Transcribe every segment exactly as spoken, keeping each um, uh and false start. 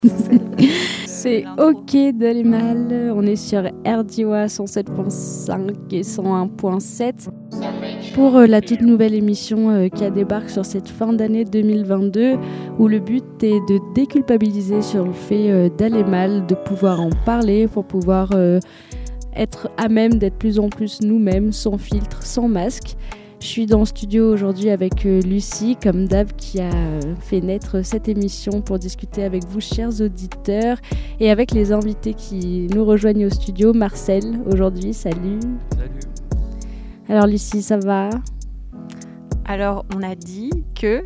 C'est OK d'aller mal. On est sur R D W A cent sept virgule cinq et cent un virgule sept pour euh, la toute nouvelle émission euh, qui débarque sur cette fin d'année deux mille vingt-deux, où le but est de déculpabiliser sur le fait euh, d'aller mal, de pouvoir en parler pour pouvoir euh, être à même d'être plus en plus nous-mêmes, sans filtre, sans masque. Je suis dans le studio aujourd'hui avec euh, Lucie, comme d'hab, qui a euh, fait naître cette émission pour discuter avec vous, chers auditeurs, et avec les invités qui nous rejoignent au studio. Marcel, aujourd'hui, salut. Salut. Alors Lucie, ça va ? Alors, on a dit que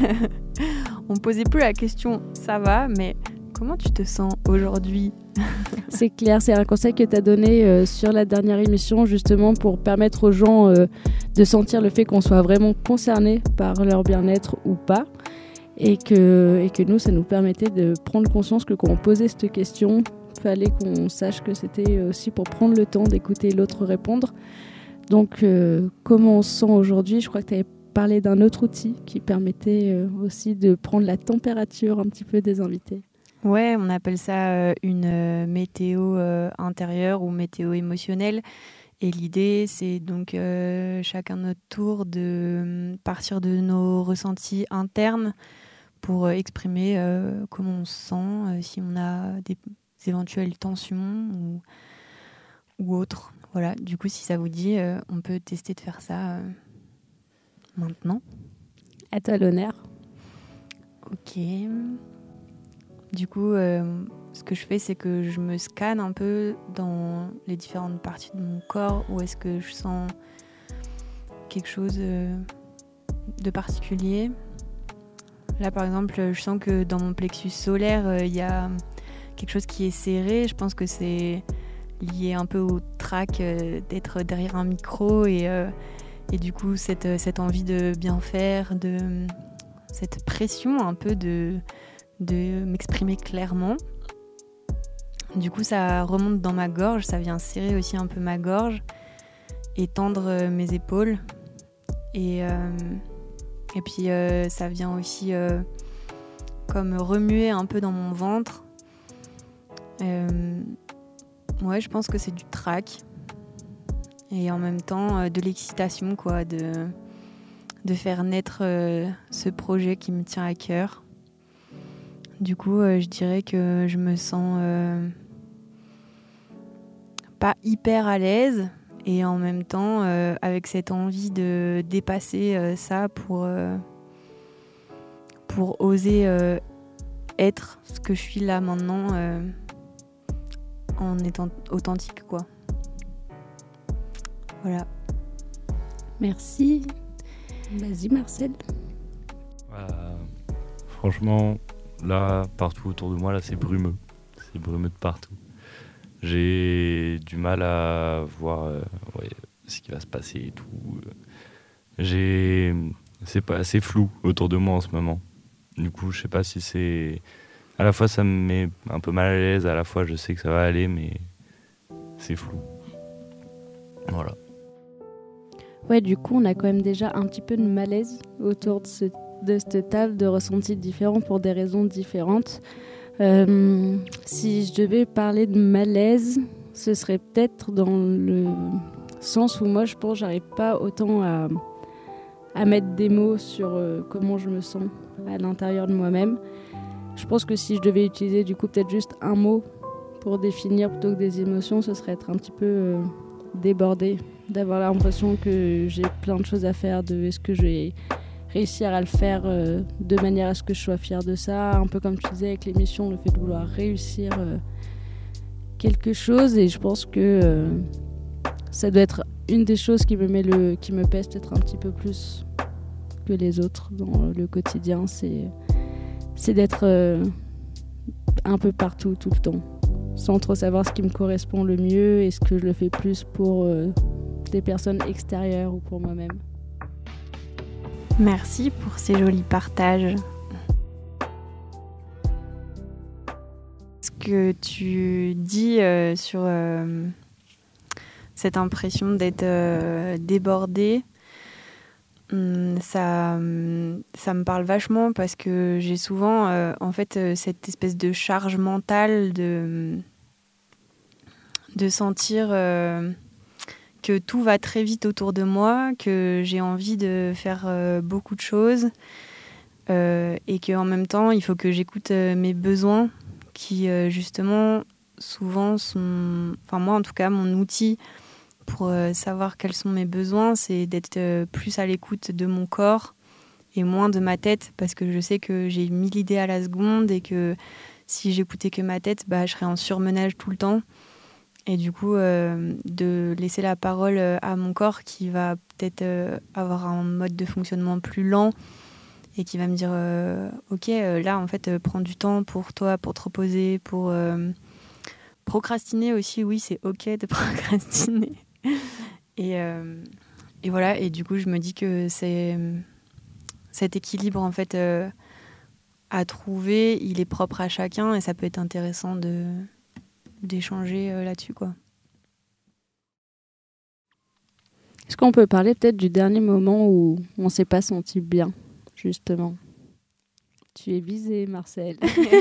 on posait plus la question « ça va », mais comment tu te sens aujourd'hui ? C'est clair, c'est un conseil que tu as donné euh, sur la dernière émission, justement pour permettre aux gens euh, de sentir le fait qu'on soit vraiment concerné par leur bien-être ou pas, et que, et que nous, ça nous permettait de prendre conscience que quand on posait cette question, il fallait qu'on sache que c'était aussi pour prendre le temps d'écouter l'autre répondre. Donc, euh, comment on se sent aujourd'hui ? Je crois que tu avais parlé d'un autre outil qui permettait euh, aussi de prendre la température un petit peu des invités. Ouais, on appelle ça euh, une euh, météo euh, intérieure ou météo émotionnelle. Et l'idée, c'est donc euh, chacun notre tour de euh, partir de nos ressentis internes pour euh, exprimer euh, comment on se sent, euh, si on a des, des éventuelles tensions ou, ou autres. Voilà, du coup, si ça vous dit, euh, on peut tester de faire ça euh, maintenant. À toi l'honneur. Ok. Du coup, euh, ce que je fais, c'est que je me scanne un peu dans les différentes parties de mon corps où est-ce que je sens quelque chose euh, de particulier. Là, par exemple, je sens que dans mon plexus solaire, il euh, y a quelque chose qui est serré. Je pense que c'est lié un peu au trac euh, d'être derrière un micro et, euh, et du coup, cette, cette envie de bien faire, de, cette pression un peu de... de m'exprimer clairement. Du coup, ça remonte dans ma gorge, ça vient serrer aussi un peu ma gorge et tendre mes épaules. Et, euh, et puis, euh, ça vient aussi euh, comme remuer un peu dans mon ventre. Euh, ouais, je pense que c'est du trac. Et en même temps, euh, de l'excitation, quoi, de, de faire naître euh, ce projet qui me tient à cœur. Du coup, euh, je dirais que je me sens euh, pas hyper à l'aise et en même temps euh, avec cette envie de dépasser euh, ça pour, euh, pour oser euh, être ce que je suis là maintenant euh, en étant authentique, quoi. Voilà. Merci. Vas-y Marcel. Euh, franchement... Là, partout autour de moi, là, c'est brumeux. C'est brumeux de partout. J'ai du mal à voir euh, ouais, ce qui va se passer et tout. J'ai... C'est pas assez flou autour de moi en ce moment. Du coup, je sais pas si c'est... À la fois, ça me met un peu mal à l'aise. À la fois, je sais que ça va aller, mais c'est flou. Voilà. Ouais, du coup, on a quand même déjà un petit peu de malaise autour de ce de cette table, de ressentis différents pour des raisons différentes. Euh, si je devais parler de malaise, ce serait peut-être dans le sens où moi, je pense, j'arrive pas autant à, à mettre des mots sur euh, comment je me sens à l'intérieur de moi-même. Je pense que si je devais utiliser du coup peut-être juste un mot pour définir plutôt que des émotions, ce serait être un petit peu euh, débordé, d'avoir l'impression que j'ai plein de choses à faire, de est-ce que j'ai réussir à le faire euh, de manière à ce que je sois fière de ça, un peu comme tu disais avec l'émission, le fait de vouloir réussir euh, quelque chose, et je pense que euh, ça doit être une des choses qui me met le, qui me pèse peut-être un petit peu plus que les autres dans le quotidien, c'est, c'est d'être euh, un peu partout tout le temps, sans trop savoir ce qui me correspond le mieux, est-ce que je le fais plus pour euh, des personnes extérieures ou pour moi-même. Merci pour ces jolis partages. Ce que tu dis euh, sur euh, cette impression d'être euh, débordée, hum, ça, hum, ça me parle vachement parce que j'ai souvent euh, en fait euh, cette espèce de charge mentale de, de sentir euh, que tout va très vite autour de moi, que j'ai envie de faire euh, beaucoup de choses euh, et qu'en même temps il faut que j'écoute euh, mes besoins qui euh, justement souvent sont, enfin moi en tout cas mon outil pour euh, savoir quels sont mes besoins, c'est d'être euh, plus à l'écoute de mon corps et moins de ma tête, parce que je sais que j'ai mille idées à la seconde et que si j'écoutais que ma tête, bah, je serais en surmenage tout le temps. Et du coup, euh, de laisser la parole à mon corps qui va peut-être euh, avoir un mode de fonctionnement plus lent et qui va me dire euh, ok, euh, là en fait, euh, prends du temps pour toi, pour te reposer, pour euh, procrastiner aussi. Oui, c'est ok de procrastiner. Et, euh, et voilà, et du coup je me dis que c'est cet équilibre en fait euh, à trouver, il est propre à chacun et ça peut être intéressant de d'échanger euh, là-dessus quoi. Est-ce qu'on peut parler peut-être du dernier moment où on s'est pas senti bien, justement? Tu es visé, Marcel.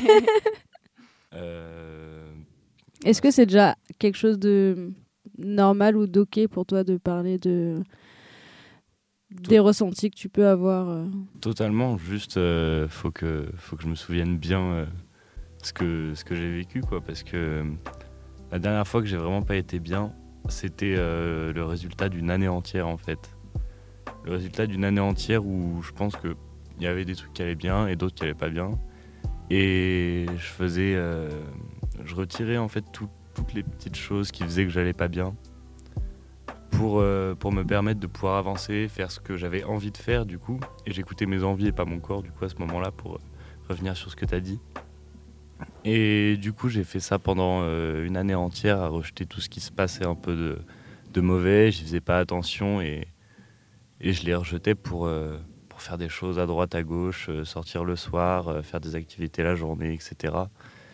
euh... Est-ce que c'est déjà quelque chose de normal ou d'ok pour toi de parler de des ressentis que tu peux avoir euh... Totalement, juste euh, faut que faut que je me souvienne bien euh, ce que ce que j'ai vécu quoi, parce que euh, la dernière fois que j'ai vraiment pas été bien, c'était euh, le résultat d'une année entière en fait. Le résultat d'une année entière où je pense que il y avait des trucs qui allaient bien et d'autres qui allaient pas bien, et je faisais euh, je retirais en fait tout, toutes les petites choses qui faisaient que j'allais pas bien. Pour, euh, pour me permettre de pouvoir avancer, faire ce que j'avais envie de faire du coup. Et j'écoutais mes envies et pas mon corps du coup à ce moment-là pour euh, revenir sur ce que tu as dit. Et du coup j'ai fait ça pendant euh, une année entière à rejeter tout ce qui se passait un peu de, de mauvais. J'y faisais pas attention et, et je les rejetais pour, euh, pour faire des choses à droite, à gauche, euh, sortir le soir, euh, faire des activités la journée, et cetera.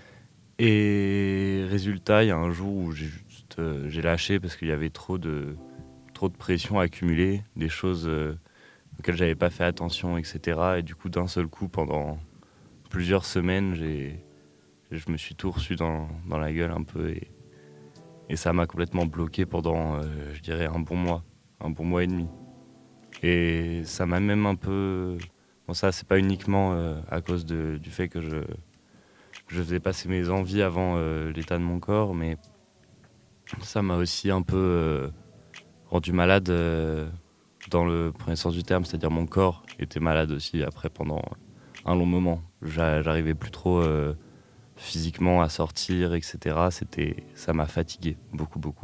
Et résultat, il y a un jour où j'ai juste euh, j'ai lâché parce qu'il y avait trop de... trop de pression accumulée, des choses euh, auxquelles j'avais pas fait attention, et cetera. Et du coup, d'un seul coup, pendant plusieurs semaines, j'ai, je me suis tout reçu dans, dans la gueule un peu. Et, et ça m'a complètement bloqué pendant, euh, je dirais, un bon mois, un bon mois et demi. Et ça m'a même un peu... Bon, ça, c'est pas uniquement euh, à cause de, du fait que je, que je faisais passer mes envies avant euh, l'état de mon corps, mais ça m'a aussi un peu... Euh, rendu malade euh, dans le premier sens du terme, c'est-à-dire mon corps était malade aussi après pendant un long moment. J'a, j'arrivais plus trop euh, physiquement à sortir, et cetera. C'était, ça m'a fatigué beaucoup, beaucoup.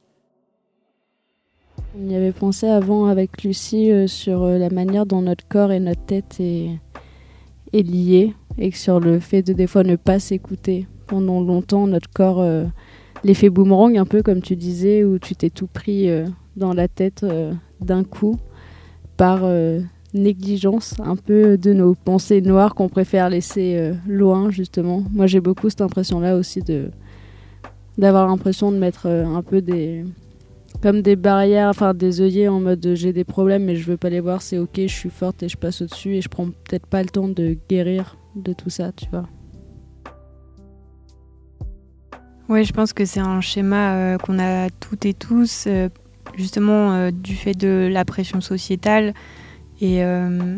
On y avait pensé avant avec Lucie euh, sur euh, la manière dont notre corps et notre tête est, est liés et que sur le fait de des fois ne pas s'écouter. Pendant longtemps, notre corps, euh, l'effet boomerang un peu comme tu disais, où tu t'es tout pris... Euh, dans la tête euh, d'un coup par euh, négligence un peu de nos pensées noires qu'on préfère laisser euh, loin justement. Moi j'ai beaucoup cette impression là aussi de d'avoir l'impression de mettre euh, un peu des comme des barrières, enfin des œillets en mode euh, j'ai des problèmes mais je veux pas les voir, c'est ok, je suis forte et je passe au-dessus et je prends peut-être pas le temps de guérir de tout ça, tu vois. Oui, je pense que c'est un schéma euh, qu'on a toutes et tous euh, justement euh, du fait de la pression sociétale et, euh,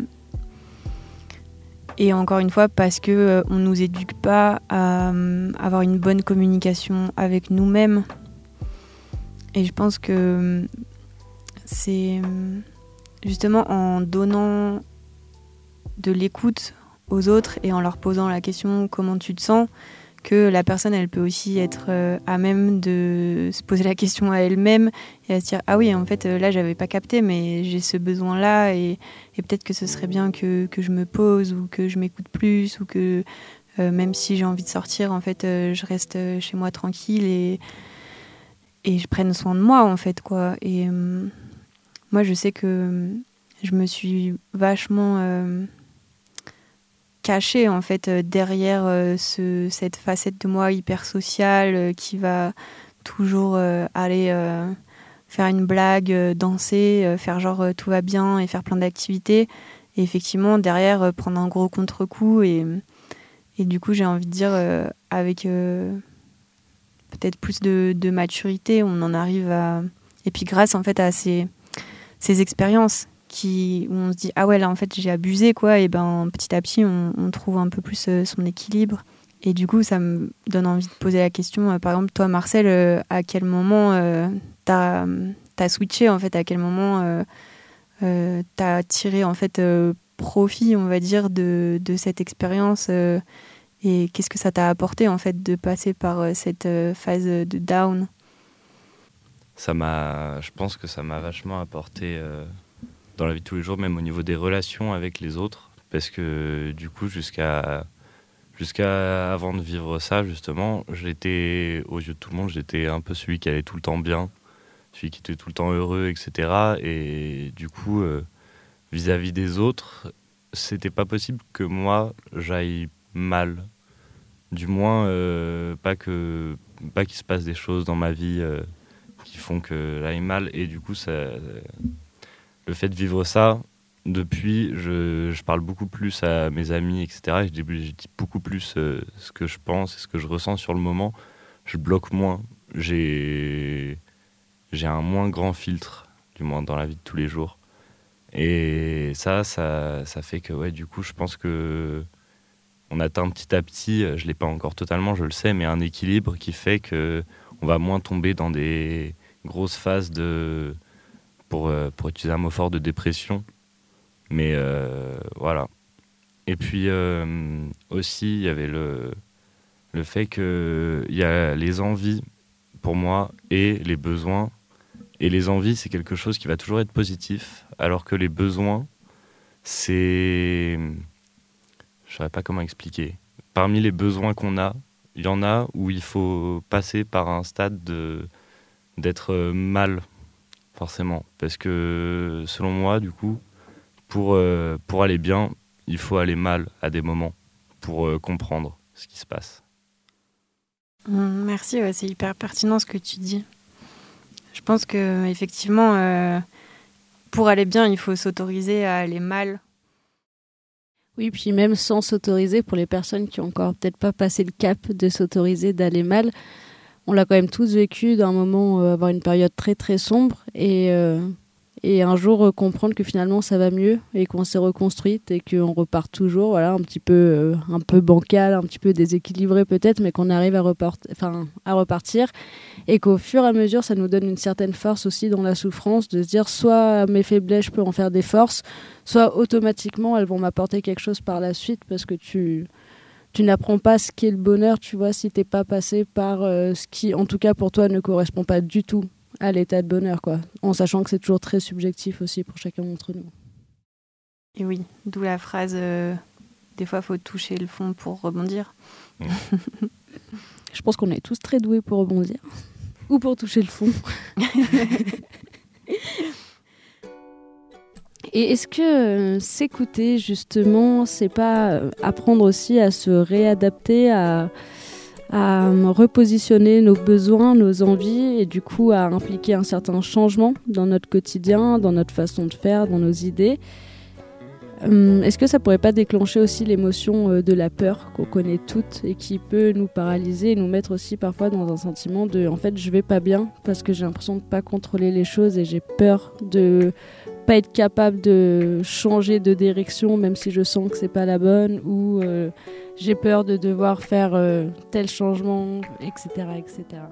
et encore une fois parce qu'on euh, ne nous éduque pas à euh, avoir une bonne communication avec nous-mêmes. Et je pense que c'est justement en donnant de l'écoute aux autres et en leur posant la question « comment tu te sens ?» que la personne, elle peut aussi être euh, à même de se poser la question à elle-même et à se dire « Ah oui, en fait, là, j'avais pas capté, mais j'ai ce besoin-là et, et peut-être que ce serait bien que, que je me pose ou que je m'écoute plus ou que euh, même si j'ai envie de sortir, en fait, euh, je reste chez moi tranquille et, et je prenne soin de moi, en fait, quoi. » Et euh, moi, je sais que je me suis vachement... Euh, caché en fait euh, derrière euh, ce, cette facette de moi hyper sociale euh, qui va toujours euh, aller euh, faire une blague, euh, danser, euh, faire genre euh, tout va bien et faire plein d'activités. Et effectivement, derrière, euh, prendre un gros contre-coup. Et, et du coup, j'ai envie de dire, euh, avec euh, peut-être plus de, de maturité, on en arrive à... Et puis grâce en fait à ces, ces expériences qui, où on se dit « Ah ouais, là en fait j'ai abusé », quoi. Et ben petit à petit, on, on trouve un peu plus euh, son équilibre. Et du coup, ça me donne envie de poser la question, euh, par exemple, toi Marcel, euh, à quel moment euh, t'as, t'as switché en fait, à quel moment euh, euh, t'as tiré en fait euh, profit, on va dire, de, de cette expérience euh, et qu'est-ce que ça t'a apporté en fait de passer par euh, cette euh, phase de down? Ça m'a, je pense que ça m'a vachement apporté euh, dans la vie de tous les jours, même au niveau des relations avec les autres, parce que du coup, jusqu'à Jusqu'à avant de vivre ça, justement, j'étais, aux yeux de tout le monde, j'étais un peu celui qui allait tout le temps bien, celui qui était tout le temps heureux, et cetera. Et du coup, euh, vis-à-vis des autres, c'était pas possible que moi, j'aille mal. Du moins, euh, pas que, pas qu'il se passe des choses dans ma vie euh, qui font que j'aille mal. Et du coup, ça, le fait de vivre ça, depuis, je, je parle beaucoup plus à mes amis, et cetera. Et je dis, je dis beaucoup plus euh, ce que je pense et ce que je ressens sur le moment. Je bloque moins. J'ai, j'ai un moins grand filtre, du moins dans la vie de tous les jours. Et ça, ça, ça fait que, ouais, du coup, je pense que on atteint petit à petit, je ne l'ai pas encore totalement, je le sais, mais un équilibre qui fait qu'on va moins tomber dans des grosses phases de, pour, pour utiliser un mot fort, de dépression. Mais euh, voilà. Et puis euh, aussi, il y avait le, le fait qu'il y a les envies, pour moi, et les besoins. Et les envies, c'est quelque chose qui va toujours être positif, alors que les besoins, c'est... Je ne saurais pas comment expliquer. Parmi les besoins qu'on a, il y en a où il faut passer par un stade de, d'être mal, forcément. Parce que, selon moi, du coup, Pour, euh, pour aller bien, il faut aller mal à des moments pour euh, comprendre ce qui se passe. Merci, ouais, c'est hyper pertinent ce que tu dis. Je pense qu'effectivement, euh, pour aller bien, il faut s'autoriser à aller mal. Oui, puis même sans s'autoriser, pour les personnes qui ont encore peut-être pas passé le cap de s'autoriser d'aller mal, on l'a quand même tous vécu d'un moment, euh, avoir une période très très sombre et... Euh Et un jour, euh, comprendre que finalement, ça va mieux et qu'on s'est reconstruite et qu'on repart toujours, voilà, un petit peu, euh, un peu bancal, un petit peu déséquilibré peut-être, mais qu'on arrive à, repart- enfin, à repartir. Et qu'au fur et à mesure, ça nous donne une certaine force aussi dans la souffrance, de se dire soit mes faiblesses, je peux en faire des forces, soit automatiquement, elles vont m'apporter quelque chose par la suite parce que tu... Tu n'apprends pas ce qu'est le bonheur, tu vois, si tu n'es pas passé par euh, ce qui, en tout cas pour toi, ne correspond pas du tout à l'état de bonheur, quoi. En sachant que c'est toujours très subjectif aussi pour chacun d'entre nous. Et oui, d'où la phrase euh, « des fois, il faut toucher le fond pour rebondir mmh. ». Je pense qu'on est tous très doués pour rebondir. Ou pour toucher le fond. Et est-ce que euh, s'écouter, justement, c'est pas euh, apprendre aussi à se réadapter, à... à repositionner nos besoins, nos envies et du coup à impliquer un certain changement dans notre quotidien, dans notre façon de faire, dans nos idées. Hum, est-ce que ça pourrait pas déclencher aussi l'émotion de la peur qu'on connaît toutes et qui peut nous paralyser et nous mettre aussi parfois dans un sentiment de en fait je vais pas bien parce que j'ai l'impression de pas contrôler les choses et j'ai peur de pas être capable de changer de direction même si je sens que c'est pas la bonne ou euh, j'ai peur de devoir faire euh, tel changement, et cetera, et cetera.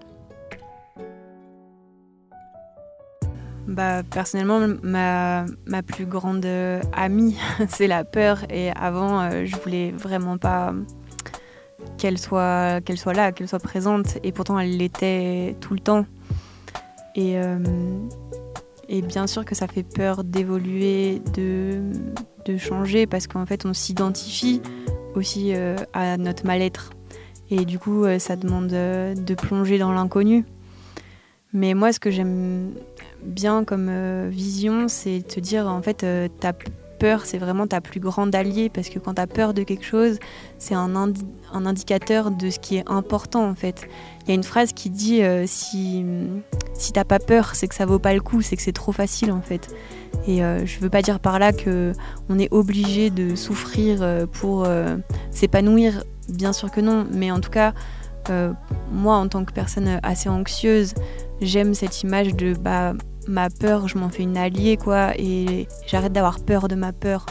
Bah, personnellement, ma, ma plus grande amie, c'est la peur. Et avant, euh, je voulais vraiment pas qu'elle soit, qu'elle soit là, qu'elle soit présente. Et pourtant, elle l'était tout le temps. Et, euh, et bien sûr que ça fait peur d'évoluer, de, de changer, parce qu'en fait, on s'identifie aussi euh, à notre mal-être. Et du coup, euh, ça demande euh, de plonger dans l'inconnu. Mais moi, ce que j'aime bien comme euh, vision, c'est de te dire, en fait, euh, t'as peur, c'est vraiment ta plus grande alliée, parce que quand tu as peur de quelque chose, c'est un, indi- un indicateur de ce qui est important en fait. Il y a une phrase qui dit euh, si, si t'as pas peur, c'est que ça vaut pas le coup, c'est que c'est trop facile en fait. Et euh, je veux pas dire par là qu'on est obligé de souffrir euh, pour euh, s'épanouir, bien sûr que non, mais en tout cas, euh, moi en tant que personne assez anxieuse, j'aime cette image de bah, ma peur, je m'en fais une alliée quoi, et j'arrête d'avoir peur de ma peur.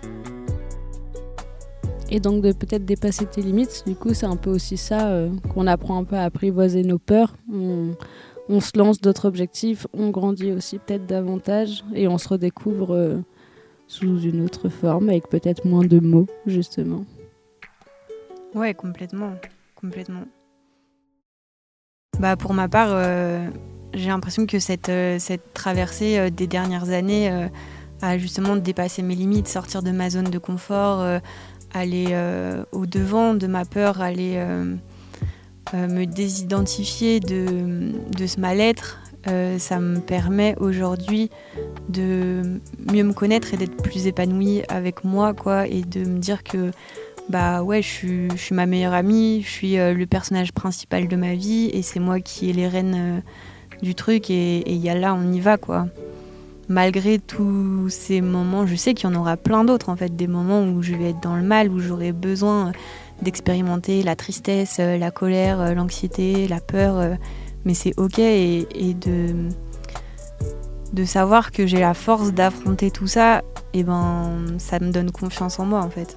Et donc de peut-être dépasser tes limites, du coup c'est un peu aussi ça euh, qu'on apprend un peu à apprivoiser nos peurs. On, on se lance d'autres objectifs, on grandit aussi peut-être davantage et on se redécouvre euh, sous une autre forme avec peut-être moins de mots justement. Ouais, complètement, complètement. Bah pour ma part, euh, j'ai l'impression que cette, euh, cette traversée euh, des dernières années euh, a justement dépassé mes limites, sortir de ma zone de confort, euh, aller euh, au-devant de ma peur, aller euh, euh, me désidentifier de, de ce mal-être. Euh, ça me permet aujourd'hui de mieux me connaître et d'être plus épanouie avec moi, quoi, et de me dire que bah ouais, je suis, je suis ma meilleure amie, je suis euh, le personnage principal de ma vie et c'est moi qui ai les rênes euh, du truc et il y a là, on y va, quoi. Malgré tous ces moments, je sais qu'il y en aura plein d'autres en fait, des moments où je vais être dans le mal, où j'aurai besoin d'expérimenter la tristesse, la colère, l'anxiété, la peur, mais c'est ok et, et de, de savoir que j'ai la force d'affronter tout ça, et ben ça me donne confiance en moi en fait.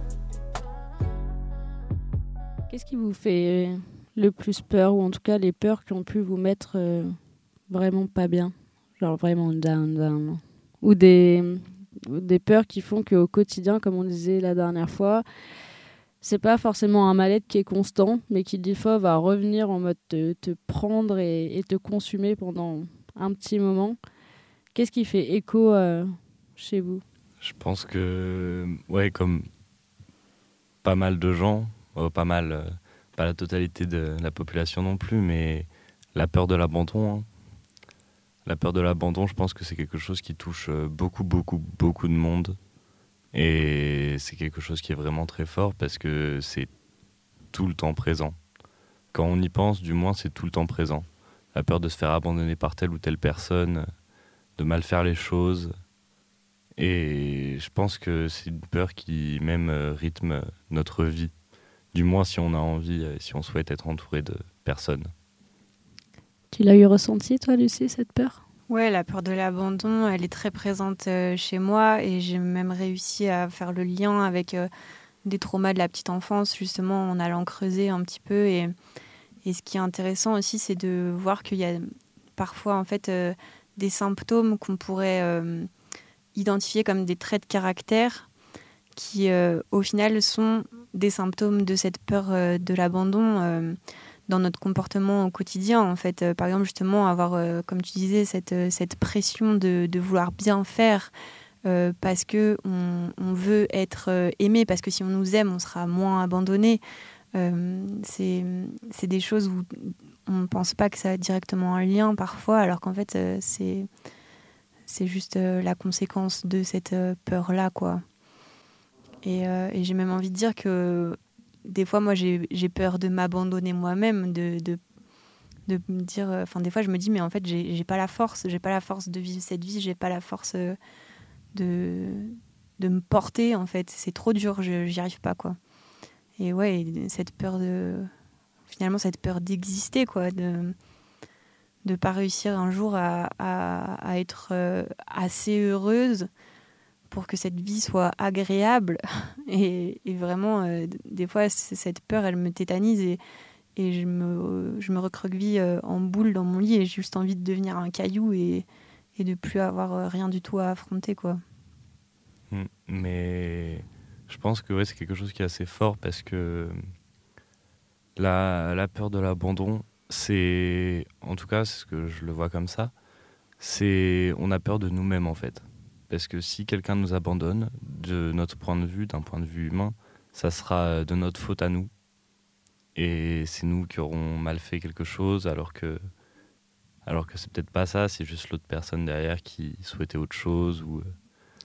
Qu'est-ce qui vous fait le plus peur, ou en tout cas les peurs qui ont pu vous mettre euh, vraiment pas bien? Genre vraiment down, down. Ou des, des peurs qui font qu'au quotidien, comme on disait la dernière fois, c'est pas forcément un mal-être qui est constant, mais qui des fois va revenir en mode te, te prendre et, et te consumer pendant un petit moment. Qu'est-ce qui fait écho euh, chez vous? Je pense que, ouais, comme pas mal de gens, oh, pas mal, euh, pas la totalité de la population non plus, mais la peur de l'abandon, hein. La peur de l'abandon, je pense que c'est quelque chose qui touche beaucoup, beaucoup, beaucoup de monde. Et c'est quelque chose qui est vraiment très fort parce que c'est tout le temps présent. Quand on y pense, du moins, c'est tout le temps présent. La peur de se faire abandonner par telle ou telle personne, de mal faire les choses. Et je pense que c'est une peur qui même rythme notre vie. Du moins, si on a envie, si on souhaite être entouré de personnes. Tu l'as eu ressenti, toi, Lucie, cette peur? Ouais, la peur de l'abandon, elle est très présente euh, chez moi et j'ai même réussi à faire le lien avec euh, des traumas de la petite enfance, justement, en allant creuser un petit peu. Et, et ce qui est intéressant aussi, c'est de voir qu'il y a parfois, en fait, euh, des symptômes qu'on pourrait euh, identifier comme des traits de caractère qui, euh, au final, sont des symptômes de cette peur euh, de l'abandon euh, dans notre comportement au quotidien, en fait. Euh, par exemple, justement, avoir, euh, comme tu disais, cette, euh, cette pression de, de vouloir bien faire euh, parce qu'on on veut être euh, aimé, parce que si on nous aime, on sera moins abandonné. Euh, c'est, c'est des choses où on ne pense pas que ça a directement un lien parfois, alors qu'en fait, euh, c'est, c'est juste euh, la conséquence de cette euh, peur-là, quoi. Et, euh, et j'ai même envie de dire que des fois, moi, j'ai, j'ai peur de m'abandonner moi-même, de, de, de me dire... Enfin, euh, des fois, je me dis, mais en fait, j'ai, j'ai pas la force. J'ai pas la force de vivre cette vie. J'ai pas la force euh, de, de me porter, en fait. C'est trop dur. Je, j'y arrive pas, quoi. Et ouais, cette peur de... Finalement, cette peur d'exister, quoi. De de pas réussir un jour à, à, à être euh, assez heureuse pour que cette vie soit agréable. Et, et vraiment, euh, des fois, cette peur, elle me tétanise et, et je, me, je me recroqueville euh, en boule dans mon lit et j'ai juste envie de devenir un caillou et, et de plus avoir euh, rien du tout à affronter, quoi. Mais je pense que ouais, c'est quelque chose qui est assez fort parce que la, la peur de l'abandon, c'est, en tout cas, c'est ce que je le vois comme ça, c'est on a peur de nous-mêmes, en fait. Parce que si quelqu'un nous abandonne, de notre point de vue, d'un point de vue humain, ça sera de notre faute à nous. Et c'est nous qui aurons mal fait quelque chose, alors que, alors que c'est peut-être pas ça, c'est juste l'autre personne derrière qui souhaitait autre chose ou,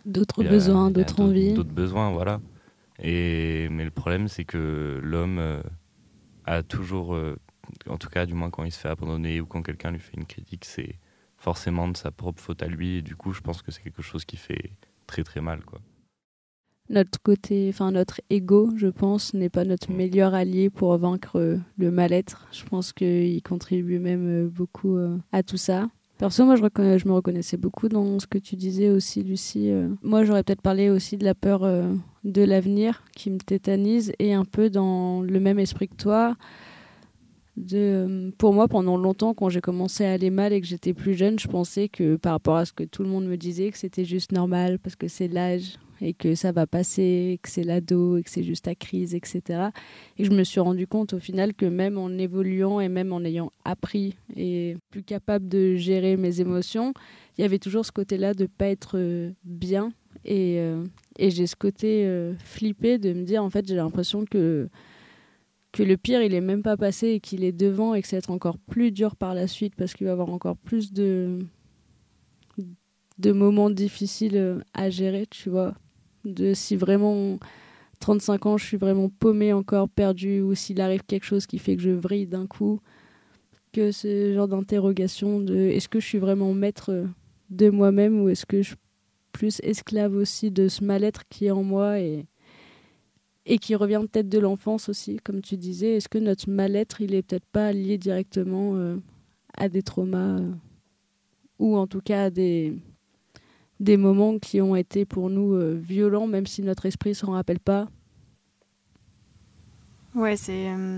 d'autres besoins, d'autres envies. D'autres besoins, voilà. Et, mais le problème, c'est que l'homme euh, a toujours, euh, en tout cas, du moins quand il se fait abandonner ou quand quelqu'un lui fait une critique, c'est forcément de sa propre faute à lui. Et du coup, je pense que c'est quelque chose qui fait très très mal, quoi. Notre côté, enfin notre ego, je pense, n'est pas notre meilleur allié pour vaincre le mal-être. Je pense qu'il contribue même beaucoup à tout ça. Perso, moi, je, reconna- je me reconnaissais beaucoup dans ce que tu disais aussi, Lucie. Moi, j'aurais peut-être parlé aussi de la peur de l'avenir qui me tétanise et un peu dans le même esprit que toi. De, pour moi, pendant longtemps, quand j'ai commencé à aller mal et que j'étais plus jeune, je pensais que par rapport à ce que tout le monde me disait, que c'était juste normal parce que c'est l'âge et que ça va passer, que c'est l'ado et que c'est juste la crise, et cetera. Et je me suis rendu compte au final que même en évoluant et même en ayant appris et plus capable de gérer mes émotions, il y avait toujours ce côté-là de ne pas être bien. Et, euh, et j'ai ce côté euh, flippé de me dire, en fait, j'ai l'impression que que le pire, il est même pas passé et qu'il est devant et que ça va être encore plus dur par la suite parce qu'il va y avoir encore plus de, de moments difficiles à gérer, tu vois. De si vraiment, trente-cinq ans, je suis vraiment paumée, encore perdue, ou s'il arrive quelque chose qui fait que je vrille d'un coup, que ce genre d'interrogation de est-ce que je suis vraiment maître de moi-même ou est-ce que je suis plus esclave aussi de ce mal-être qui est en moi et Et qui revient peut-être de l'enfance aussi, comme tu disais. Est-ce que notre mal-être, il est peut-être pas lié directement euh, à des traumas euh, ou en tout cas à des, des moments qui ont été pour nous euh, violents, même si notre esprit s'en rappelle pas? Ouais, c'est... Euh...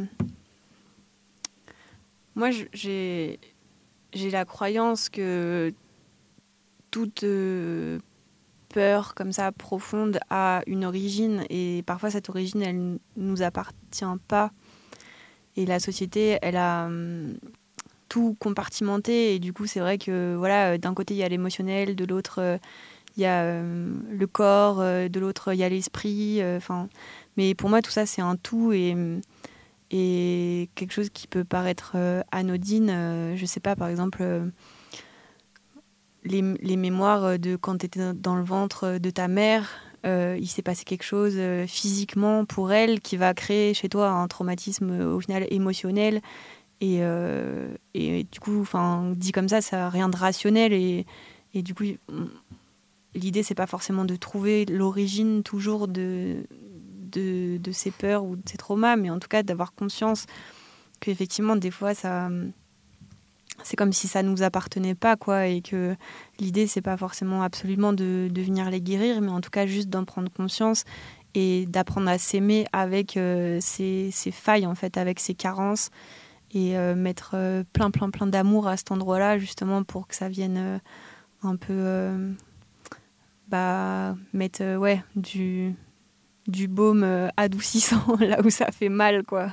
Moi, j'ai, j'ai la croyance que toute... Euh... peur comme ça profonde a une origine et parfois cette origine elle nous appartient pas et la société elle a hum, tout compartimenté et du coup c'est vrai que voilà d'un côté il y a l'émotionnel, de l'autre il euh, y a euh, le corps, euh, de l'autre il y a l'esprit, enfin euh, mais pour moi tout ça c'est un tout et et quelque chose qui peut paraître euh, anodine, euh, je sais pas par exemple euh, Les, les mémoires de quand tu étais dans le ventre de ta mère, euh, il s'est passé quelque chose euh, physiquement pour elle qui va créer chez toi un traumatisme euh, au final émotionnel. Et, euh, et du coup, dit comme ça, ça n'a rien de rationnel. Et, et du coup, l'idée, c'est pas forcément de trouver l'origine toujours de, de, de ces peurs ou de ces traumas, mais en tout cas d'avoir conscience qu'effectivement, des fois, ça... c'est comme si ça nous appartenait pas, quoi, et que l'idée c'est pas forcément absolument de, de venir les guérir, mais en tout cas juste d'en prendre conscience et d'apprendre à s'aimer avec euh, ses, ses failles en fait, avec ses carences et euh, mettre euh, plein plein plein d'amour à cet endroit-là justement pour que ça vienne euh, un peu euh, bah mettre euh, ouais du du baume euh, adoucissant là où ça fait mal, quoi.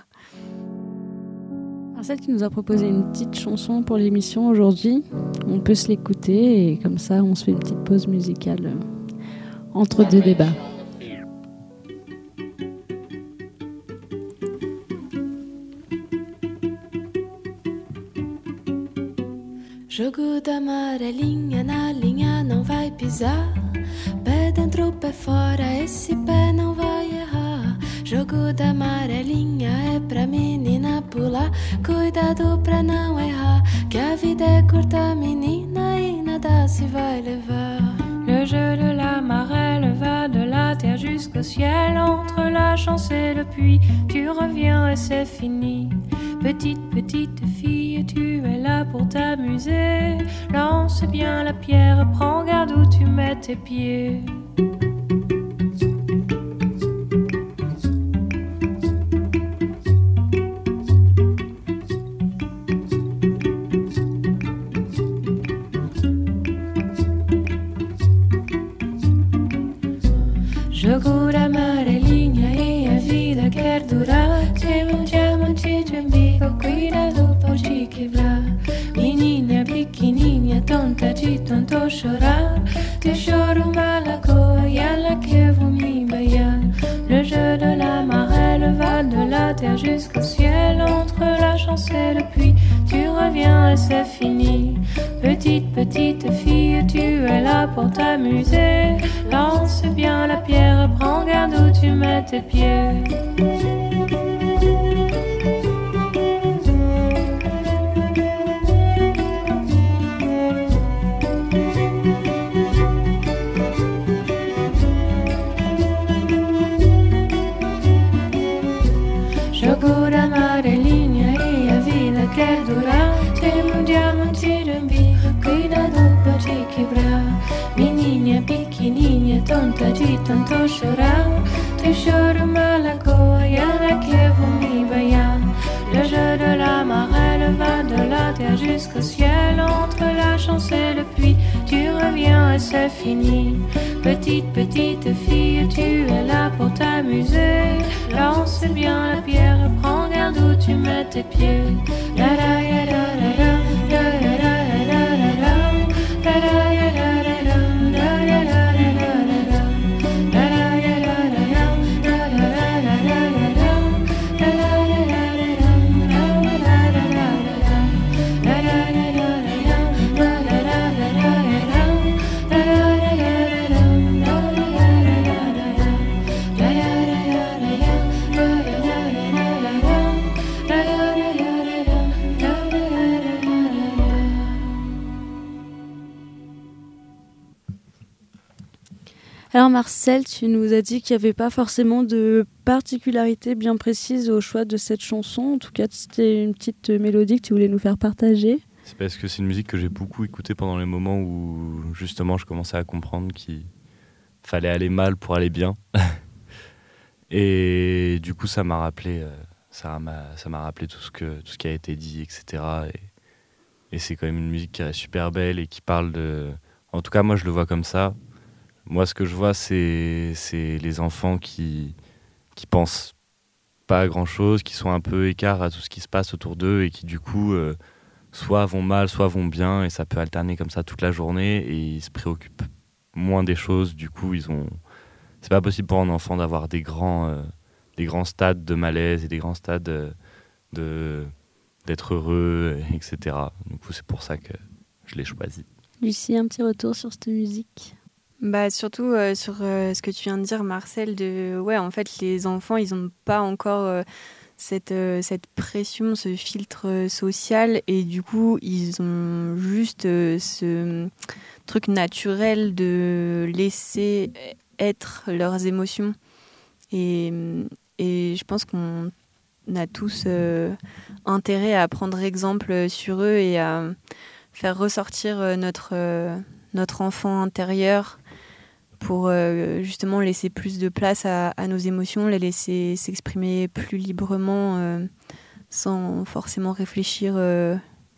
Celle qui nous a proposé une petite chanson pour l'émission aujourd'hui, on peut se l'écouter et comme ça on se fait une petite pause musicale entre deux débats. Jogo da amarelinha na linha não vai pisar, pé dentro, pé fora, esse pé não vai errar. Jogo da amarelinha é pra menina pular, cuidado pra não errar, que a vida é curta, menina, e nada se vai levar. Le jeu de la marelle va de la terre jusqu'au ciel, entre la chance et le puits, tu reviens et c'est fini. Petite, petite fille, tu es là pour t'amuser, lance bien la pierre, prends garde où tu mets tes pieds. Jogo da amarelinha e a vida quer durar, tem um diamante de umbigo, cuidado pode quebrar. Menina pequenininha, tonta de tanto chorar, te choro uma lagoa e ela que vou me embaiar. Le jeu de la marelle va de la terre jusqu'au ciel, entre la chance et le puits, tu reviens et c'est fini. Petit Petite, petite fille, tu es là pour t'amuser. Lance bien la pierre, prends garde où tu mets tes pieds. Jogo d'amarelinha e a vida quer durar. Tem um diamante de umbigo, cuidado pra te quebrar. Menina pequenininha, tonta de tanto chorar. Tu choro malagoa, y'en a qui vont m'y bailler. Le jeu de la marelle va de la terre jusqu'au ciel. Entre la chance et le puits, tu reviens et c'est fini. Petite, petite fille, tu es là pour t'amuser. Lance bien la pierre, prends garde où tu mets tes pieds. La la ya la la la, la la la la la la, la la ya la la la, la la la la la la, la la ya la la la, la la la la la la, la la ya la la la, la la la la la la, la la ya la la la, la la la la la la, la la ya la la la, la la ya la la la, la la ya la la la, la la la la Alors Marcel, tu nous as dit qu'il n'y avait pas forcément de particularité bien précise au choix de cette chanson. En tout cas, c'était une petite mélodie que tu voulais nous faire partager. C'est parce que c'est une musique que j'ai beaucoup écoutée pendant les moments où justement je commençais à comprendre qu'il fallait aller mal pour aller bien. Et du coup, ça m'a rappelé, euh, ça m'a, ça m'a rappelé tout ce que, tout ce qui a été dit, et cetera. Et, et c'est quand même une musique qui est super belle et qui parle de... En tout cas, moi, je le vois comme ça. Moi, ce que je vois, c'est, c'est les enfants qui, qui pensent pas à grand-chose, qui sont un peu écarts à tout ce qui se passe autour d'eux et qui, du coup, euh, soit vont mal, soit vont bien. Et ça peut alterner comme ça toute la journée et ils se préoccupent moins des choses. Du coup, ils ont... c'est pas possible pour un enfant d'avoir des grands, euh, des grands stades de malaise et des grands stades euh, de, d'être heureux, et cetera. Du coup, c'est pour ça que je l'ai choisi. Lucie, un petit retour sur cette musique? Bah surtout euh, sur euh, ce que tu viens de dire, Marcel, de ouais, en fait, les enfants, ils n'ont pas encore euh, cette, euh, cette pression, ce filtre euh, social, et du coup, ils ont juste euh, ce truc naturel de laisser être leurs émotions. Et, et je pense qu'on a tous euh, intérêt à prendre exemple sur eux et à faire ressortir notre, euh, notre enfant intérieur pour euh, justement laisser plus de place à, à nos émotions, les laisser s'exprimer plus librement euh, sans forcément réfléchir euh,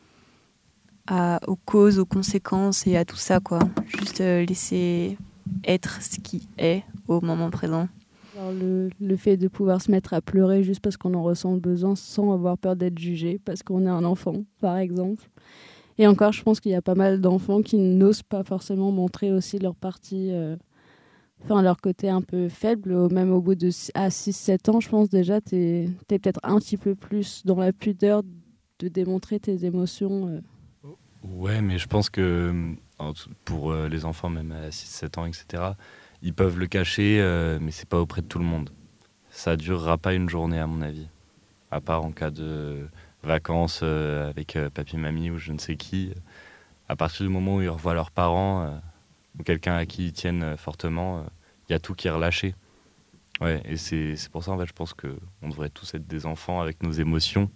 à, aux causes, aux conséquences et à tout ça, quoi. Juste euh, laisser être ce qui est au moment présent. Alors le, le fait de pouvoir se mettre à pleurer juste parce qu'on en ressent le besoin sans avoir peur d'être jugé, parce qu'on est un enfant, par exemple. Et encore, je pense qu'il y a pas mal d'enfants qui n'osent pas forcément montrer aussi leur partie, euh, enfin leur côté un peu faible. Même au bout de à six sept ans, je pense déjà, t'es, t'es peut-être un petit peu plus dans la pudeur de démontrer tes émotions. Euh. Ouais, mais je pense que pour les enfants, même à six sept ans, et cetera, ils peuvent le cacher, euh, mais c'est pas auprès de tout le monde. Ça durera pas une journée, à mon avis. À part en cas de vacances euh, avec euh, papy, mamie ou je ne sais qui. À partir du moment où ils revoient leurs parents euh, ou quelqu'un à qui ils tiennent euh, fortement, il euh, y a tout qui est relâché. Ouais, et c'est, c'est pour ça, en fait, je pense qu'on devrait tous être des enfants avec nos émotions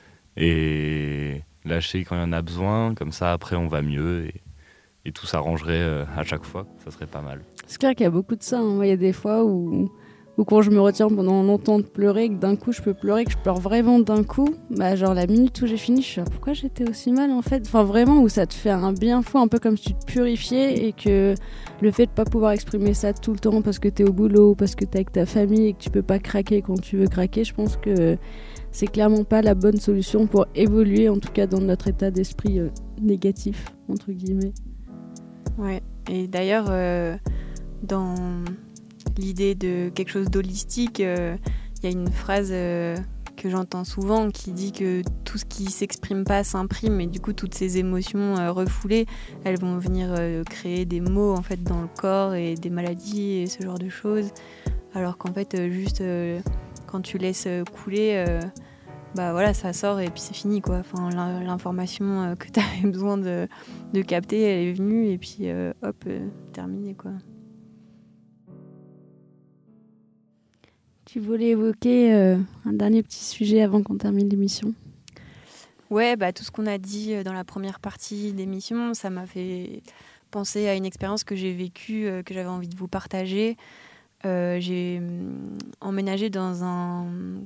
et lâcher quand il y en a besoin. Comme ça, après, on va mieux et, et tout s'arrangerait euh, à chaque fois. Ça serait pas mal. C'est clair qu'il y a beaucoup de ça. Hein. Il y a des fois où... ou quand je me retiens pendant longtemps de pleurer, que d'un coup je peux pleurer, que je pleure vraiment d'un coup, bah genre la minute où j'ai fini, je suis là, pourquoi j'étais aussi mal en fait? Enfin vraiment, où ça te fait un bien fou, un peu comme si tu te purifiais et que le fait de pas pouvoir exprimer ça tout le temps parce que t'es au boulot, parce que t'es avec ta famille et que tu peux pas craquer quand tu veux craquer, je pense que c'est clairement pas la bonne solution pour évoluer, en tout cas dans notre état d'esprit euh, négatif, entre guillemets. Ouais, et d'ailleurs, euh, dans... l'idée de quelque chose d'holistique, il euh, y a une phrase euh, que j'entends souvent, qui dit que tout ce qui s'exprime pas s'imprime, et du coup toutes ces émotions euh, refoulées, elles vont venir euh, créer des maux en fait dans le corps et des maladies et ce genre de choses, alors qu'en fait euh, juste euh, quand tu laisses couler, euh, bah voilà, ça sort et puis c'est fini quoi. Enfin, l'information euh, que tu avais besoin de, de capter, elle est venue et puis euh, hop, euh, terminé quoi. Tu voulais évoquer euh, un dernier petit sujet avant qu'on termine l'émission ? Ouais, bah, tout ce qu'on a dit dans la première partie d'émission, ça m'a fait penser à une expérience que j'ai vécue, euh, que j'avais envie de vous partager. Euh, j'ai emménagé dans un,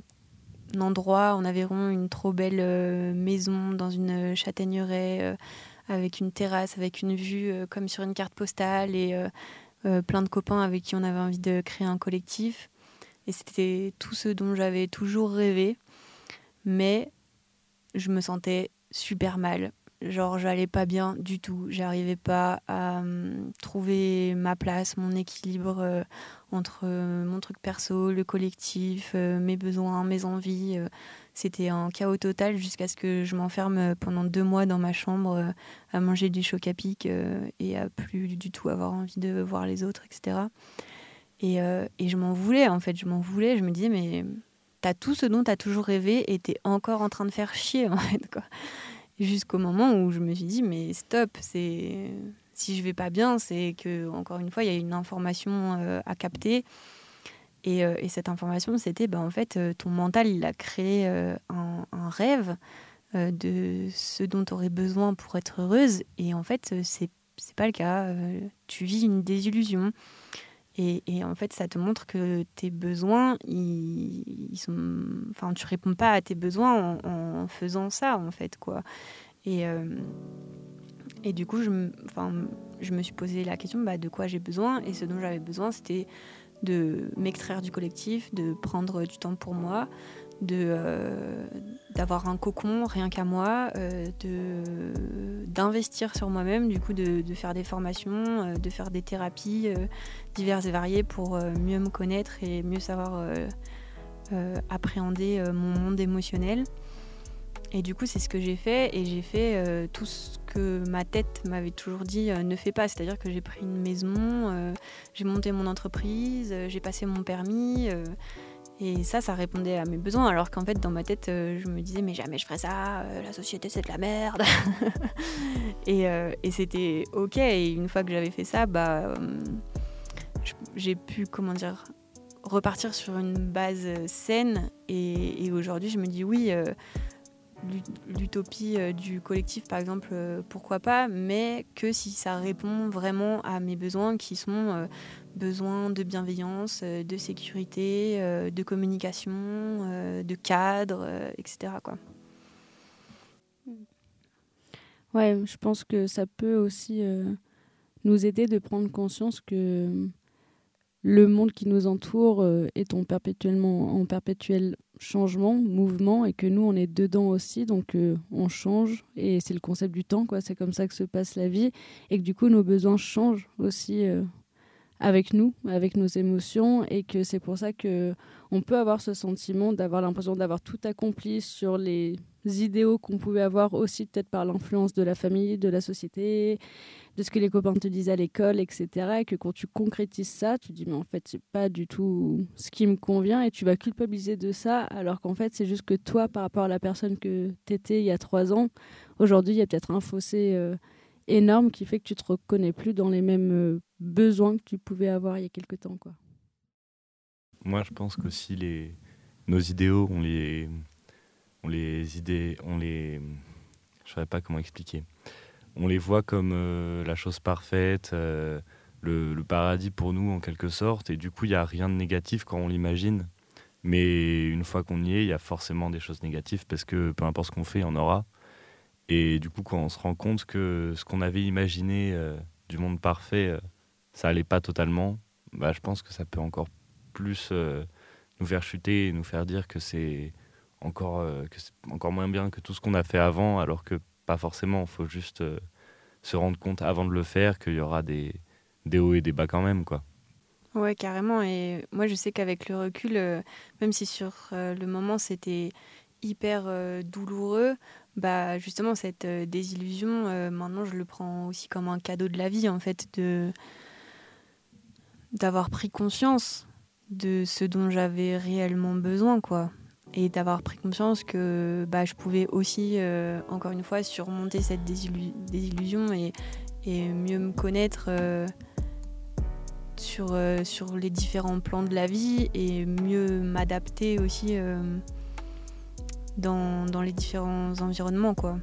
un endroit en Aveyron, une trop belle euh, maison dans une châtaigneraie, euh, avec une terrasse, avec une vue euh, comme sur une carte postale et euh, euh, plein de copains avec qui on avait envie de créer un collectif. Et c'était tout ce dont j'avais toujours rêvé. Mais je me sentais super mal. Genre, j'allais pas bien du tout. J'arrivais pas à euh, trouver ma place, mon équilibre euh, entre euh, mon truc perso, le collectif, euh, mes besoins, mes envies. Euh, c'était un chaos total jusqu'à ce que je m'enferme pendant deux mois dans ma chambre euh, à manger du choc à pic euh, et à plus du tout avoir envie de voir les autres, et cetera. Et, euh, et je m'en voulais, en fait, je m'en voulais. Je me disais, mais t'as tout ce dont t'as toujours rêvé et t'es encore en train de faire chier, en fait, quoi. Jusqu'au moment où je me suis dit, mais stop, c'est... si je vais pas bien, c'est que, encore une fois, il y a une information euh, à capter. Et, euh, et cette information, c'était, bah, en fait, euh, ton mental, il a créé euh, un, un rêve euh, de ce dont t'aurais besoin pour être heureuse. Et en fait, c'est, c'est pas le cas. Euh, tu vis une désillusion. Et, et en fait, ça te montre que tes besoins, ils, ils sont... Enfin, tu réponds pas à tes besoins en, en faisant ça, en fait, quoi. Et, euh, et du coup, je, me, enfin, je me suis posé la question bah, de quoi j'ai besoin. Et ce dont j'avais besoin, c'était de m'extraire du collectif, de prendre du temps pour moi, de, euh, d'avoir un cocon rien qu'à moi, euh, de, d'investir sur moi-même, du coup de, de faire des formations, euh, de faire des thérapies euh, diverses et variées pour euh, mieux me connaître et mieux savoir euh, euh, appréhender euh, mon monde émotionnel. Et du coup, c'est ce que j'ai fait, et j'ai fait euh, tout ce que ma tête m'avait toujours dit euh, ne fais pas. C'est-à-dire que j'ai pris une maison, euh, j'ai monté mon entreprise, euh, j'ai passé mon permis... Euh, Et ça, ça répondait à mes besoins, alors qu'en fait, dans ma tête, euh, je me disais, mais jamais je ferais ça, euh, la société, c'est de la merde. et, euh, et c'était OK. Et une fois que j'avais fait ça, bah, euh, j'ai pu, comment dire, repartir sur une base saine. Et, et aujourd'hui, je me dis, oui, euh, l'utopie euh, du collectif, par exemple, euh, pourquoi pas, mais que si ça répond vraiment à mes besoins qui sont... Euh, besoin de bienveillance, de sécurité, de communication, de cadre, et cetera, quoi. Ouais, je pense que ça peut aussi euh, nous aider de prendre conscience que le monde qui nous entoure euh, est en, perpétuellement, en perpétuel changement, mouvement, et que nous, on est dedans aussi, donc euh, on change, et c'est le concept du temps, quoi. C'est comme ça que se passe la vie, et que du coup, nos besoins changent aussi euh, avec nous, avec nos émotions, et que c'est pour ça qu'on peut avoir ce sentiment d'avoir l'impression d'avoir tout accompli sur les idéaux qu'on pouvait avoir aussi peut-être par l'influence de la famille, de la société, de ce que les copains te disent à l'école, et cetera. Et que quand tu concrétises ça, tu te dis mais en fait c'est pas du tout ce qui me convient, et tu vas culpabiliser de ça, alors qu'en fait c'est juste que toi, par rapport à la personne que t'étais il y a trois ans, aujourd'hui il y a peut-être un fossé euh, énorme qui fait que tu te reconnais plus dans les mêmes euh, besoins que tu pouvais avoir il y a quelques temps, quoi. Moi, je pense qu'aussi les nos idéaux, on les on les idées, on les je saurais pas comment expliquer. On les voit comme euh, la chose parfaite, euh, le, le paradis pour nous en quelque sorte, et du coup, il y a rien de négatif quand on l'imagine. Mais une fois qu'on y est, il y a forcément des choses négatives parce que peu importe ce qu'on fait, il y en aura. Et du coup, quand on se rend compte que ce qu'on avait imaginé euh, du monde parfait, euh, ça allait pas totalement, bah, je pense que ça peut encore plus euh, nous faire chuter et nous faire dire que c'est, encore, euh, que c'est encore moins bien que tout ce qu'on a fait avant, alors que pas forcément. Il faut juste euh, se rendre compte avant de le faire qu'il y aura des, des hauts et des bas quand même, quoi. Ouais, carrément. Et moi, je sais qu'avec le recul, euh, même si sur euh, le moment c'était hyper euh, douloureux, bah justement cette euh, désillusion, euh, maintenant je le prends aussi comme un cadeau de la vie en fait, de d'avoir pris conscience de ce dont j'avais réellement besoin, quoi. Et d'avoir pris conscience que bah, je pouvais aussi, euh, encore une fois, surmonter cette désillu- désillusion et, et mieux me connaître euh, sur, euh, sur les différents plans de la vie et mieux m'adapter aussi euh, dans, dans les différents environnements, quoi.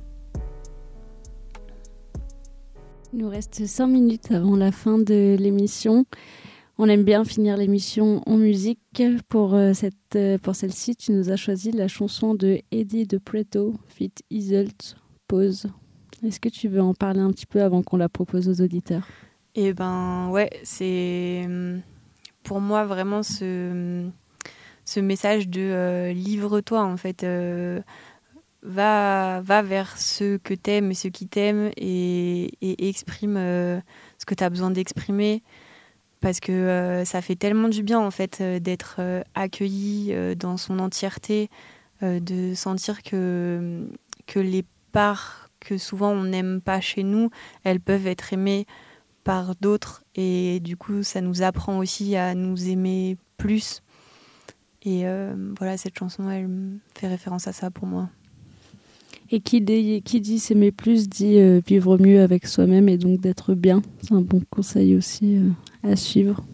Il nous reste cinq minutes avant la fin de l'émission. On aime bien finir l'émission en musique. Pour, euh, cette, euh, pour celle-ci, tu nous as choisi la chanson de Eddie de Preto, feat. Iselt, Pause. Est-ce que tu veux en parler un petit peu avant qu'on la propose aux auditeurs ? Eh ben ouais, c'est pour moi vraiment ce, ce message de euh, livre-toi en fait. Euh, va, va vers ceux que t'aimes et ceux qui t'aiment et, et exprime euh, ce que t'as besoin d'exprimer. Parce que euh, ça fait tellement du bien en fait euh, d'être euh, accueilli euh, dans son entièreté, euh, de sentir que, que les parts que souvent on n'aime pas chez nous, elles peuvent être aimées par d'autres et du coup ça nous apprend aussi à nous aimer plus. Et euh, voilà, cette chanson elle fait référence à ça pour moi. Et qui dit, qui dit s'aimer plus dit euh, vivre mieux avec soi-même et donc d'être bien. C'est un bon conseil aussi euh, à suivre.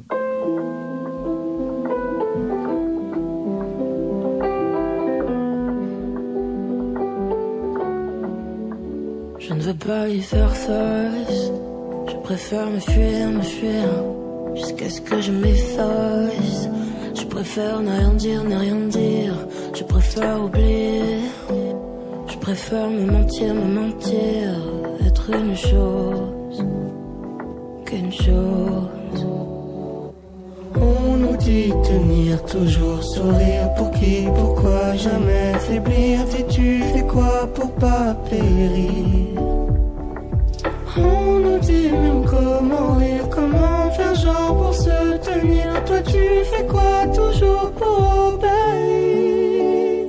Je ne veux pas y faire face. Je préfère me fuir, me fuir jusqu'à ce que je m'efface. Je préfère ne rien dire, ne rien dire. Je préfère oublier. Je préfère me mentir, me mentir, être une chose qu'une chose. On nous dit tenir toujours, sourire pour qui, pourquoi jamais faiblir. Dis-tu fais quoi pour pas périr? On nous dit même comment rire, comment faire genre pour se tenir. Toi tu fais quoi toujours pour obéir?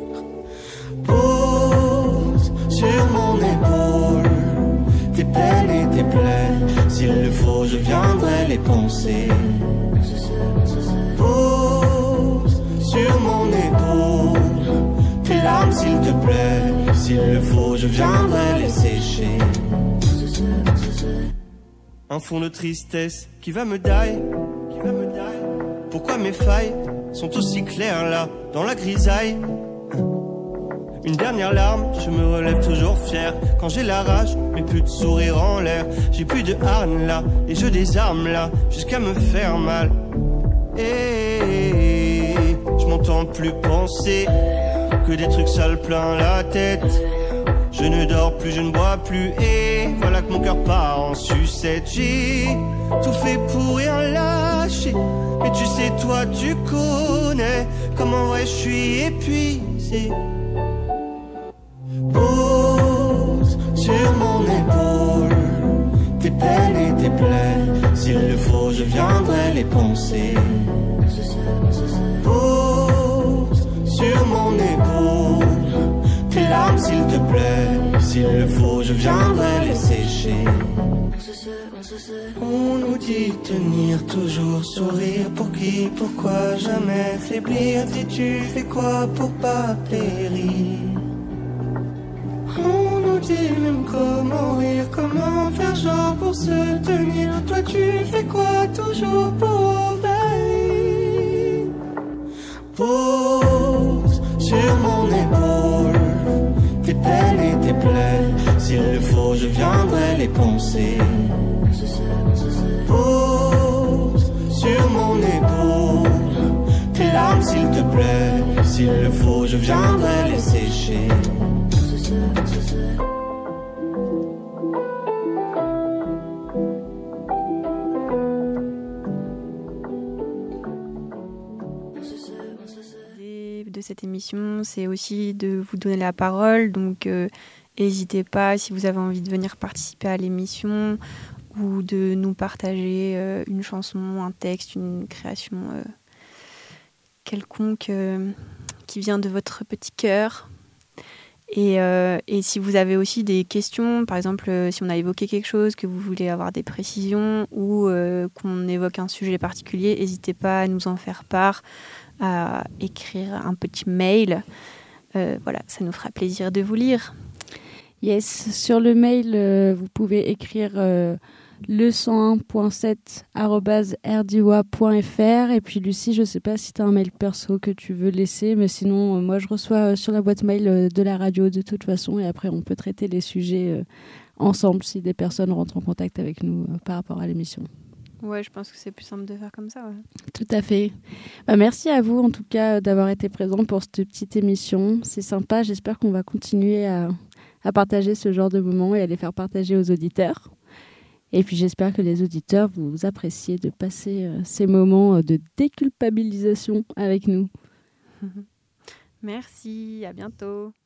Pose sur mon épaule tes peines et tes plaies. S'il le faut je viendrai les penser. Pose sur mon épaule tes larmes s'il te plaît. S'il le faut je viendrai les sécher. Un fond de tristesse qui va me die, qui va me die. Pourquoi mes failles sont aussi claires là, dans la grisaille? Une dernière larme, je me relève toujours fier. Quand j'ai la rage, mais plus de sourire en l'air. J'ai plus de harne là, et je désarme là, jusqu'à me faire mal. Et je m'entends plus penser que des trucs sales plein la tête. Je ne dors plus, je ne bois plus, et voilà que mon cœur part en sucette. J'ai tout fait pour rien lâcher, mais tu sais, toi, tu connais comment vrai je suis épuisé. Pose sur mon épaule tes peines et tes plaies. S'il le faut, je viendrai les penser. Pose sur mon épaule tes larmes s'il te plaît. S'il le faut je viendrai les sécher. On nous dit tenir toujours, sourire pour qui, pourquoi jamais faiblir. Dis-tu fais quoi pour pas périr? On nous dit même comment rire, comment faire genre pour se tenir. Toi tu fais quoi toujours pour obéir? Pose sur mon épaule tes peines et tes plaies. S'il le faut je viendrai les penser. Pose sur mon épaule tes larmes s'il te plaît. S'il le faut je viendrai les sécher. De cette émission, c'est aussi de vous donner la parole, donc euh, n'hésitez pas si vous avez envie de venir participer à l'émission ou de nous partager euh, une chanson, un texte, une création euh, quelconque euh, qui vient de votre petit cœur. Et, euh, et si vous avez aussi des questions, par exemple, euh, si on a évoqué quelque chose, que vous voulez avoir des précisions ou euh, qu'on évoque un sujet particulier, n'hésitez pas à nous en faire part, à écrire un petit mail. Euh, voilà, ça nous fera plaisir de vous lire. Yes, sur le mail, euh, vous pouvez écrire euh, le cent un point sept arobase r d w a point f r. Et puis Lucie, je ne sais pas si tu as un mail perso que tu veux laisser, mais sinon, euh, moi, je reçois euh, sur la boîte mail euh, de la radio de toute façon. Et après, on peut traiter les sujets euh, ensemble si des personnes rentrent en contact avec nous euh, par rapport à l'émission. Ouais, je pense que c'est plus simple de faire comme ça. Ouais. Tout à fait. Bah, merci à vous, en tout cas, d'avoir été présents pour cette petite émission. C'est sympa. J'espère qu'on va continuer à, à partager ce genre de moments et à les faire partager aux auditeurs. Et puis, j'espère que les auditeurs, vous appréciez de passer euh, ces moments euh, de déculpabilisation avec nous. Merci, à bientôt.